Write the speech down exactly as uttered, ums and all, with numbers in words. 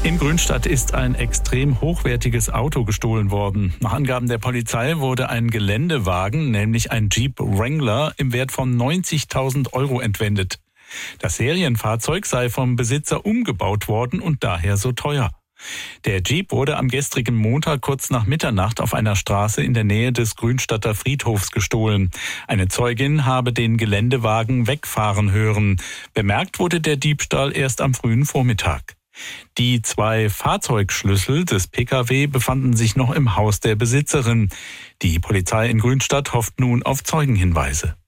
In Grünstadt ist ein extrem hochwertiges Auto gestohlen worden. Nach Angaben der Polizei wurde ein Geländewagen, nämlich ein Jeep Wrangler, im Wert von neunzigtausend Euro entwendet. Das Serienfahrzeug sei vom Besitzer umgebaut worden und daher so teuer. Der Jeep wurde am gestrigen Montag kurz nach Mitternacht auf einer Straße in der Nähe des Grünstadter Friedhofs gestohlen. Eine Zeugin habe den Geländewagen wegfahren hören. Bemerkt wurde der Diebstahl erst am frühen Vormittag. Die zwei Fahrzeugschlüssel des Pkw befanden sich noch im Haus der Besitzerin. Die Polizei in Grünstadt hofft nun auf Zeugenhinweise.